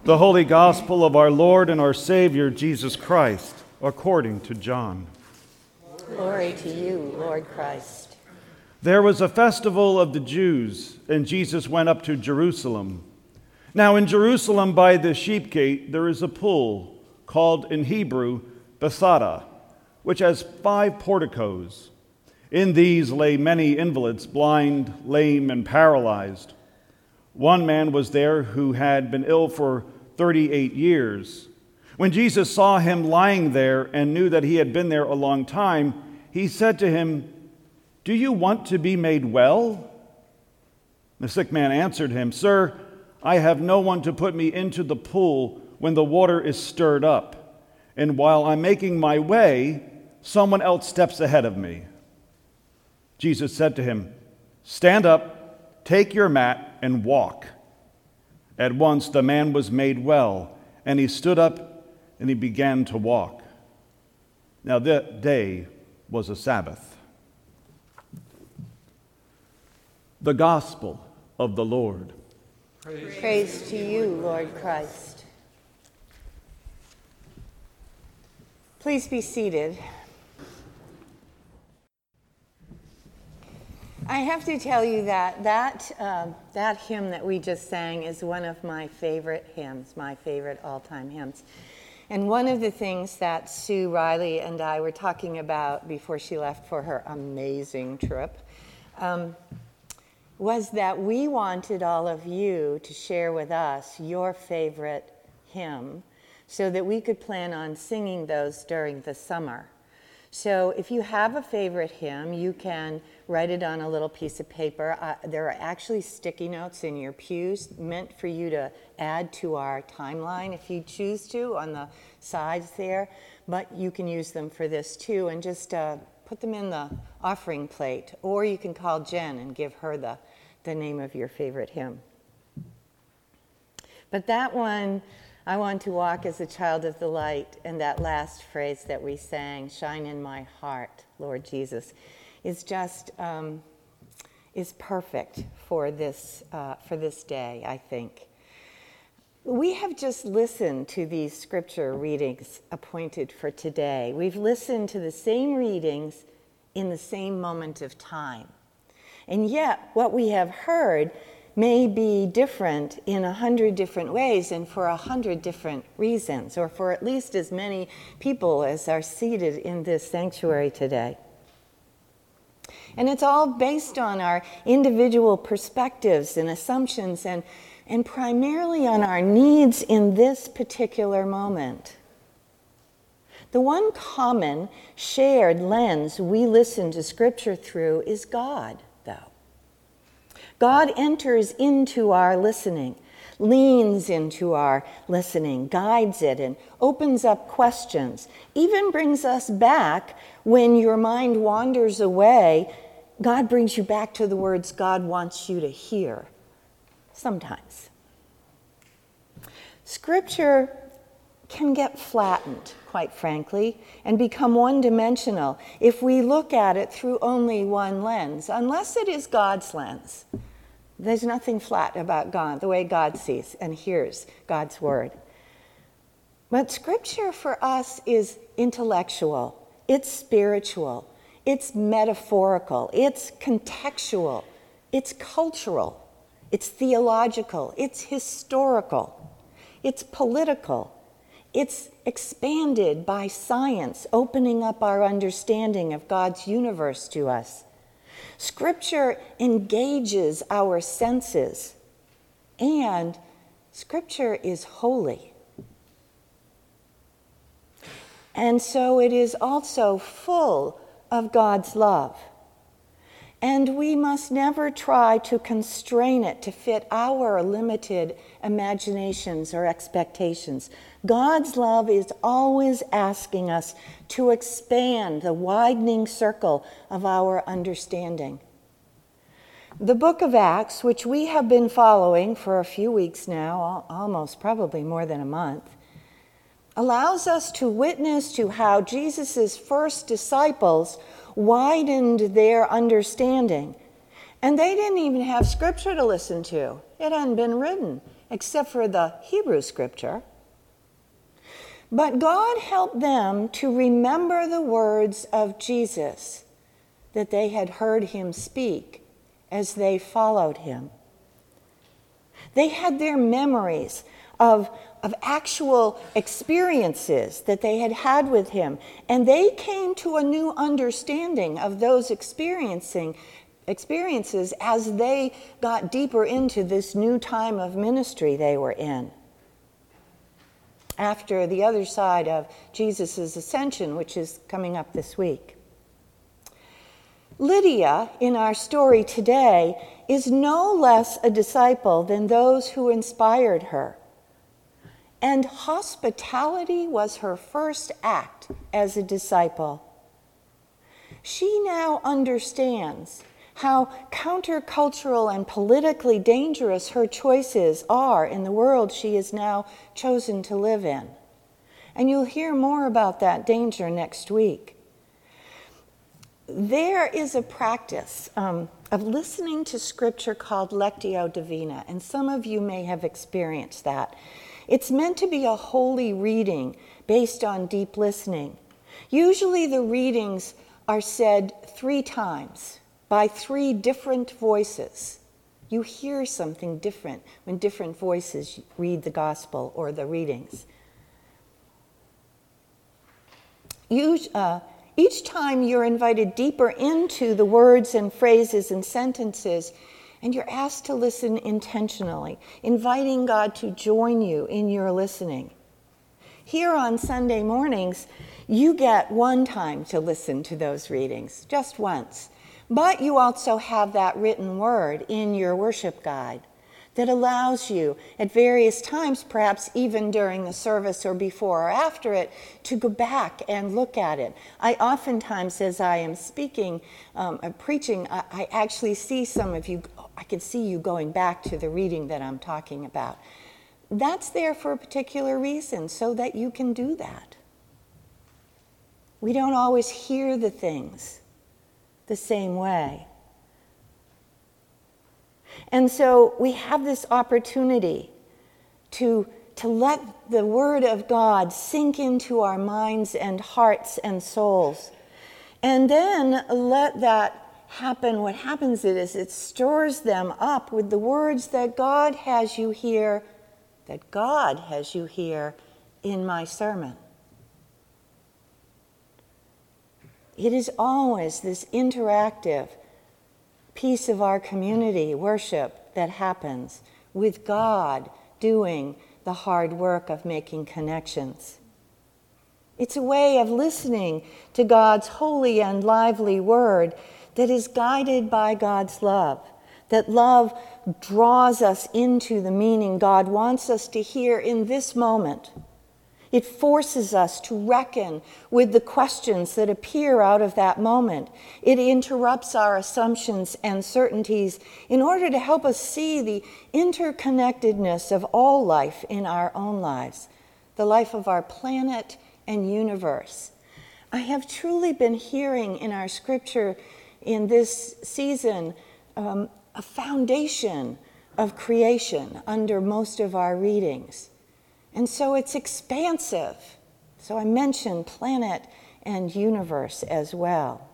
The Holy Gospel of our Lord and our Savior, Jesus Christ, according to John. Glory to you, Lord Christ. There was a festival of the Jews, and Jesus went up to Jerusalem. Now in Jerusalem by the sheep gate there is a pool, called in Hebrew Bethesda, which has 5 porticos. In these lay many invalids, blind, lame, and paralyzed. One man was there who had been ill for 38 years. When Jesus saw him lying there and knew that he had been there a long time, he said to him, "Do you want to be made well?" The sick man answered him, "Sir, I have no one to put me into the pool when the water is stirred up. And while I'm making my way, someone else steps ahead of me." Jesus said to him, "Stand up, take your mat, and walk." At once the man was made well, and he stood up and he began to walk. Now that day was a Sabbath. The Gospel of the Lord. Praise to you, Lord Christ. Please be seated. I have to tell you that hymn that we just sang is one of my favorite hymns, my favorite all-time hymns. And one of the things that Sue Riley and I were talking about before she left for her amazing trip was that we wanted all of you to share with us your favorite hymn so that we could plan on singing those during the summer. So if you have a favorite hymn, you can write it on a little piece of paper. There are actually sticky notes in your pews meant for you to add to our timeline if you choose to on the sides there. But you can use them for this too and just put them in the offering plate. Or you can call Jen and give her the name of your favorite hymn. But that one, I want to walk as a child of the light, and that last phrase that we sang, "Shine in my heart, Lord Jesus," is just is perfect for this day, I think. We have just listened to these scripture readings appointed for today. We've listened to the same readings in the same moment of time. And yet, what we have heard may be different in 100 different ways and for 100 different reasons, or for at least as many people as are seated in this sanctuary today. And it's all based on our individual perspectives and assumptions and primarily on our needs in this particular moment. The one common shared lens we listen to Scripture through is God. God enters into our listening, leans into our listening, guides it, and opens up questions, even brings us back when your mind wanders away. God brings you back to the words God wants you to hear, sometimes. Scripture can get flattened, quite frankly, and become one-dimensional if we look at it through only one lens, unless it is God's lens. There's nothing flat about God, the way God sees and hears God's word. But Scripture for us is intellectual, it's spiritual, it's metaphorical, it's contextual, it's cultural, it's theological, it's historical, it's political. It's expanded by science, opening up our understanding of God's universe to us. Scripture engages our senses, and Scripture is holy. And so it is also full of God's love. And we must never try to constrain it to fit our limited imaginations or expectations. God's love is always asking us to expand the widening circle of our understanding. The book of Acts, which we have been following for a few weeks now, almost probably more than a month, allows us to witness to how Jesus' first disciples widened their understanding. And they didn't even have Scripture to listen to. It hadn't been written. except for the Hebrew scripture. But God helped them to remember the words of Jesus that they had heard him speak as they followed him. They had their memories of actual experiences that they had had with him, and they came to a new understanding of those experiences as they got deeper into this new time of ministry they were in. After the other side of Jesus' ascension, which is coming up this week. Lydia, in our story today, is no less a disciple than those who inspired her. And hospitality was her first act as a disciple. She now understands how countercultural and politically dangerous her choices are in the world she has now chosen to live in. And you'll hear more about that danger next week. There is a practice of listening to scripture called Lectio Divina, and some of you may have experienced that. It's meant to be a holy reading based on deep listening. Usually the readings are said 3 times by 3 different voices. You hear something different when different voices read the gospel or the readings. Each time you're invited deeper into the words and phrases and sentences, and you're asked to listen intentionally, inviting God to join you in your listening. Here on Sunday mornings, you get one time to listen to those readings, just once. But you also have that written word in your worship guide that allows you at various times, perhaps even during the service or before or after it, to go back and look at it. I oftentimes, as I am speaking, preaching, I actually see some of you, I can see you going back to the reading that I'm talking about. That's there for a particular reason, so that you can do that. We don't always hear the things the same way. And so we have this opportunity to let the Word of God sink into our minds and hearts and souls. And then let that happen. What happens is it stores them up with the words that God has you hear in my sermon. It is always this interactive piece of our community worship that happens with God doing the hard work of making connections. It's a way of listening to God's holy and lively word that is guided by God's love. That love draws us into the meaning God wants us to hear in this moment. It forces us to reckon with the questions that appear out of that moment. It interrupts our assumptions and certainties in order to help us see the interconnectedness of all life in our own lives, the life of our planet and universe. I have truly been hearing in our scripture in this season a foundation of creation under most of our readings. And so it's expansive. So I mentioned planet and universe as well.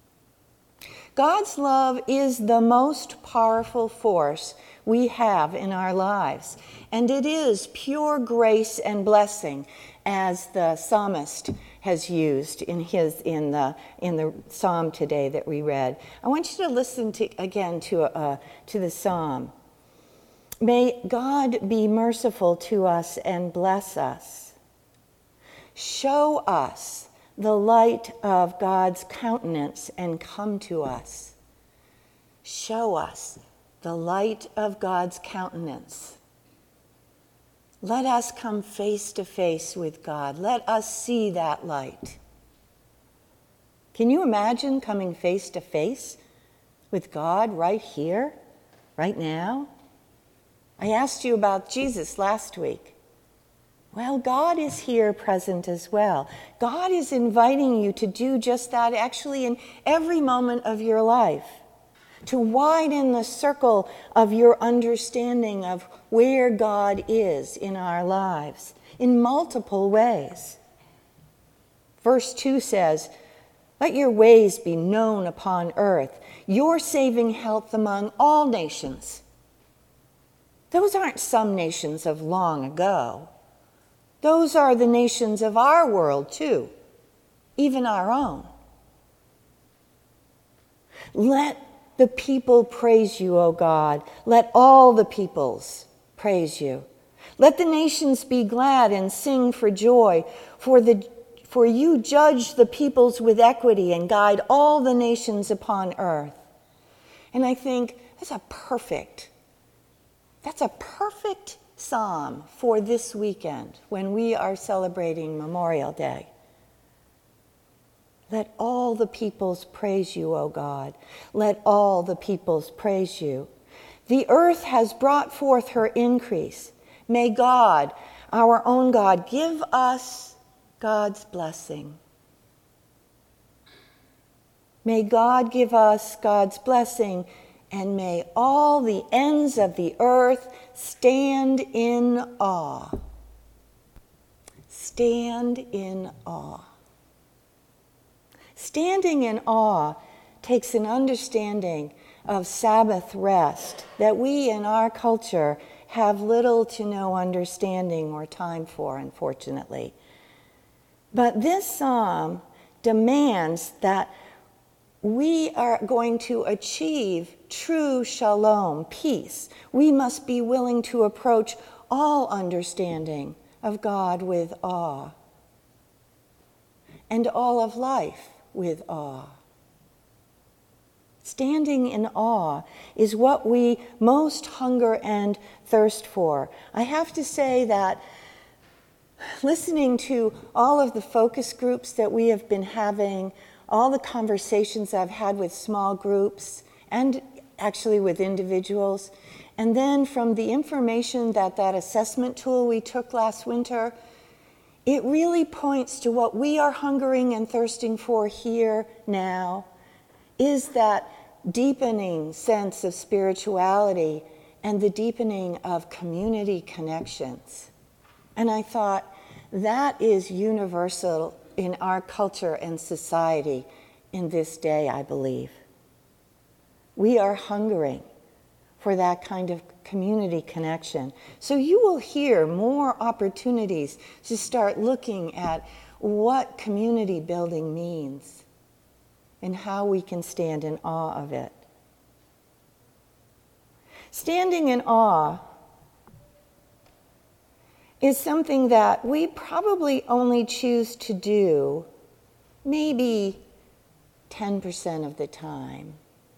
God's love is the most powerful force we have in our lives. And it is pure grace and blessing, as the psalmist has used in the psalm today that we read. I want you to listen again to the psalm. May God be merciful to us and bless us. Show us the light of God's countenance and come to us. Show us the light of God's countenance. Let us come face to face with God. Let us see that light. Can you imagine coming face to face with God right here, right now? I asked you about Jesus last week. Well, God is here present as well. God is inviting you to do just that actually in every moment of your life. to widen the circle of your understanding of where God is in our lives in multiple ways. Verse 2 says, "Let your ways be known upon earth, your saving health among all nations." Those aren't some nations of long ago. Those are the nations of our world too, even our own. Let the people praise you, O God. Let all the peoples praise you. Let the nations be glad and sing for joy, for you judge the peoples with equity and guide all the nations upon earth. And I think that's a perfect psalm for this weekend when we are celebrating Memorial Day. Let all the peoples praise you, O God. Let all the peoples praise you. The earth has brought forth her increase. May God, our own God, give us God's blessing. May God give us God's blessing, and may all the ends of the earth stand in awe. Stand in awe. Standing in awe takes an understanding of Sabbath rest that we in our culture have little to no understanding or time for, unfortunately. But this psalm demands that we are going to achieve true shalom, peace. We must be willing to approach all understanding of God with awe, and all of life with awe. Standing in awe is what we most hunger and thirst for. I have to say that listening to all of the focus groups that we have been having, all the conversations I've had with small groups and actually with individuals, and then from the information that assessment tool we took last winter, it really points to what we are hungering and thirsting for here now, is that deepening sense of spirituality and the deepening of community connections. And I thought that is universal in our culture and society in this day, I believe. We are hungering for that kind of community connection. So you will hear more opportunities to start looking at what community building means and how we can stand in awe of it. Standing in awe is something that we probably only choose to do maybe 10% of the time.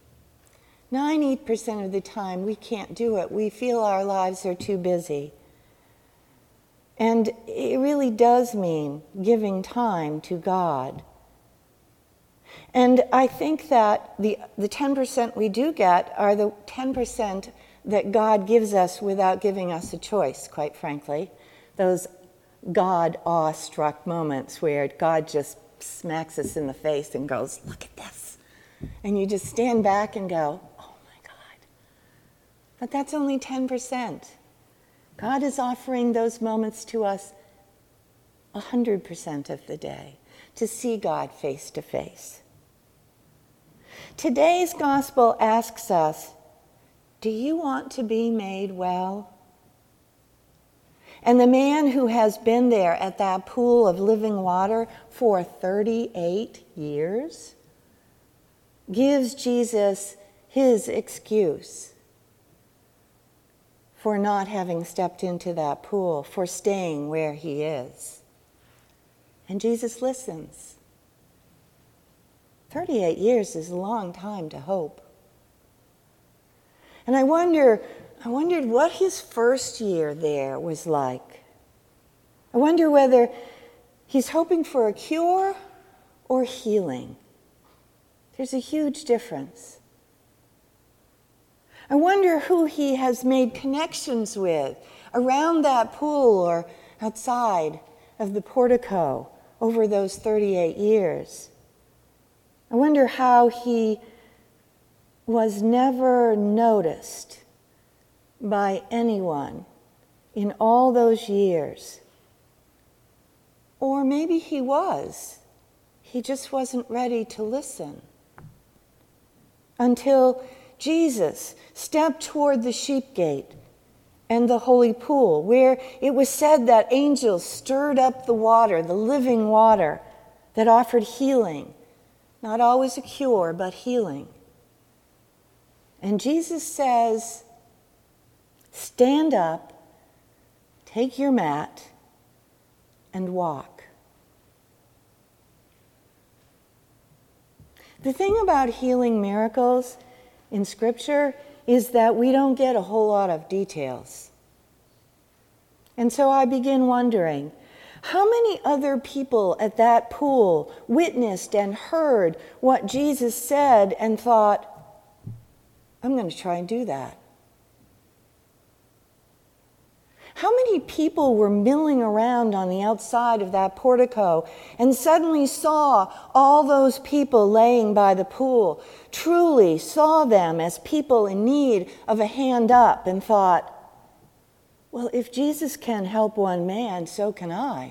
90% of the time we can't do it. We feel our lives are too busy. And it really does mean giving time to God. And I think that the 10% we do get are the 10% that God gives us without giving us a choice, quite frankly. Those God awe-struck moments where God just smacks us in the face and goes, "Look at this." And you just stand back and go, "Oh my God." But that's only 10%. God is offering those moments to us 100% of the day, to see God face to face. Today's gospel asks us, do you want to be made well? And the man who has been there at that pool of living water for 38 years gives Jesus his excuse for not having stepped into that pool, for staying where he is. And Jesus listens. 38 years is a long time to hope. And I wondered what his first year there was like. I wonder whether he's hoping for a cure or healing. There's a huge difference. I wonder who he has made connections with around that pool or outside of the portico over those 38 years. I wonder how he was never noticed by anyone in all those years. Or maybe he was. He just wasn't ready to listen. Until Jesus stepped toward the sheep gate and the holy pool, where it was said that angels stirred up the water, the living water that offered healing. Not always a cure, but healing. And Jesus says, stand up, take your mat, and walk. The thing about healing miracles in Scripture is that we don't get a whole lot of details. And so I begin wondering, how many other people at that pool witnessed and heard what Jesus said and thought, I'm going to try and do that? How many people were milling around on the outside of that portico and suddenly saw all those people laying by the pool, truly saw them as people in need of a hand up, and thought, well, if Jesus can help one man, so can I.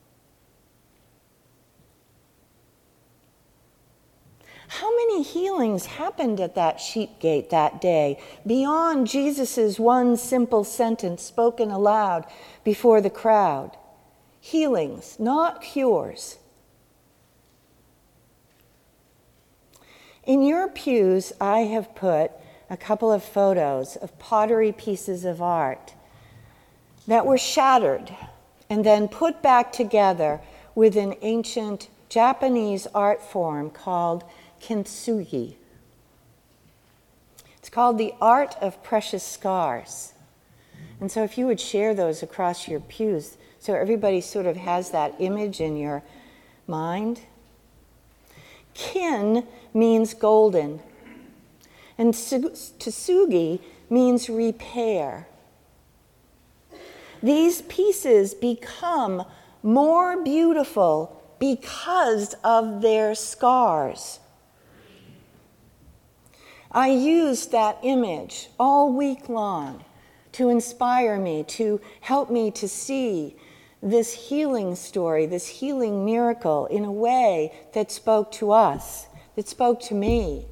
How many healings happened at that sheep gate that day beyond Jesus' one simple sentence spoken aloud before the crowd? Healings, not cures. In your pews, I have put a couple of photos of pottery pieces of art that were shattered and then put back together with an ancient Japanese art form called kintsugi. It's called the art of precious scars. And so if you would share those across your pews so everybody sort of has that image in your mind. Kin means golden, and tsugi means repair. These pieces become more beautiful because of their scars. I used that image all week long to inspire me, to help me to see this healing story, this healing miracle in a way that spoke to us, that spoke to me.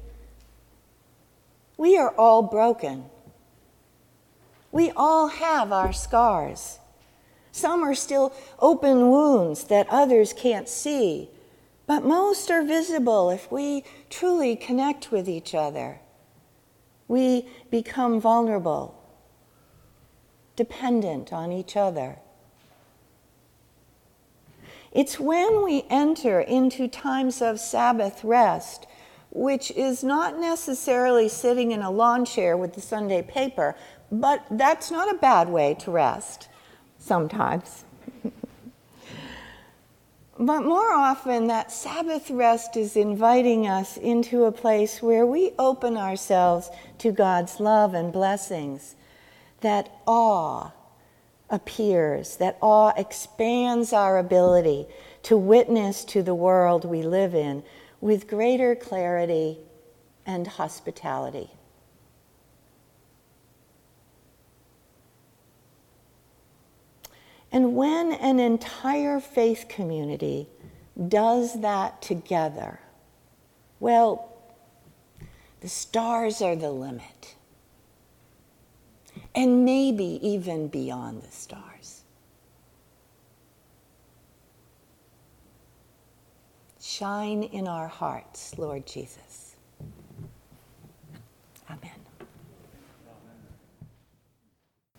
We are all broken. We all have our scars. Some are still open wounds that others can't see, but most are visible if we truly connect with each other. We become vulnerable, dependent on each other. It's when we enter into times of Sabbath rest, which is not necessarily sitting in a lawn chair with the Sunday paper, but that's not a bad way to rest sometimes. But more often, that Sabbath rest is inviting us into a place where we open ourselves to God's love and blessings. That awe appears, that awe expands our ability to witness to the world we live in with greater clarity and hospitality. And when an entire faith community does that together, well, the stars are the limit. And maybe even beyond the stars. Shine in our hearts, Lord Jesus.